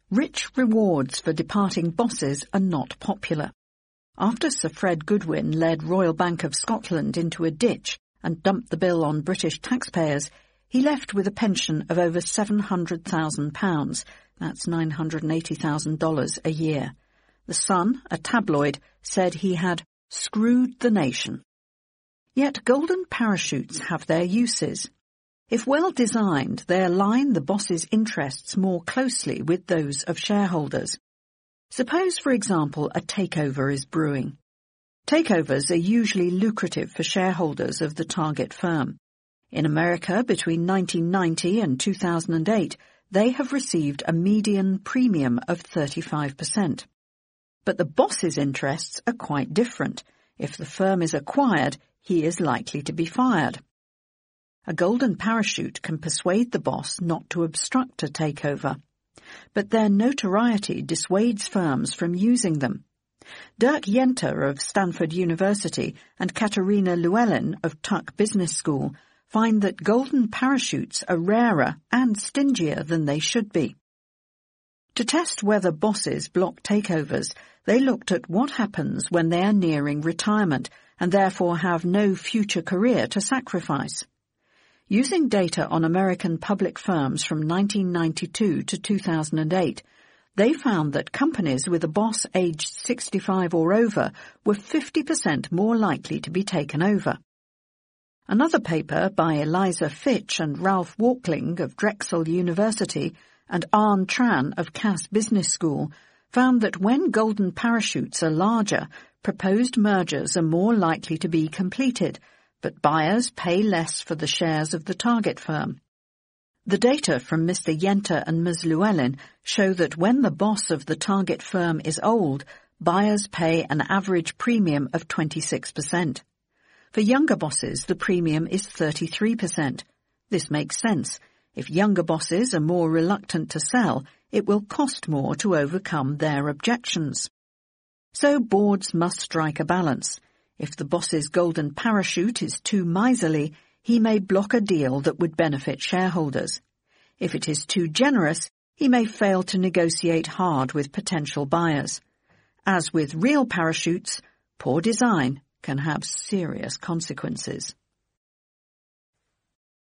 Rich rewards for departing bosses are not popular. After Sir Fred Goodwin led Royal Bank of Scotland into a ditch and dumped the bill on British taxpayers, he left with a pension of over £700,000, that's $980,000 a year. The Sun, a tabloid, said he had screwed the nation. Yet golden parachutes have their uses. If well designed, they align the boss's interests more closely with those of shareholders. Suppose, for example, a takeover is brewing. Takeovers are usually lucrative for shareholders of the target firm. In America, between 1990 and 2008, they have received a median premium of 35%. But the boss's interests are quite different. If the firm is acquired, he is likely to be fired. A golden parachute can persuade the boss not to obstruct a takeover, but their notoriety dissuades firms from using them. Dirk Yenter of Stanford University and Katarina Llewellyn of Tuck Business School find that golden parachutes are rarer and stingier than they should be. To test whether bosses block takeovers, they looked at what happens when they are nearing retirement and therefore have no future career to sacrifice. Using data on American public firms from 1992 to 2008, they found that companies with a boss aged 65 or over were 50% more likely to be taken over. Another paper by Eliza Fitch and Ralph Walkling of Drexel University and Arne Tran of Cass Business School found that when golden parachutes are larger, proposed mergers are more likely to be completed, but buyers pay less for the shares of the target firm. The data from Mr. Yenter and Ms. Llewellyn show that when the boss of the target firm is old, buyers pay an average premium of 26%. For younger bosses, the premium is 33%. This makes sense. If younger bosses are more reluctant to sell, it will cost more to overcome their objections. So boards must strike a balance. If the boss's golden parachute is too miserly, he may block a deal that would benefit shareholders. If it is too generous, he may fail to negotiate hard with potential buyers. As with real parachutes, poor design can have serious consequences.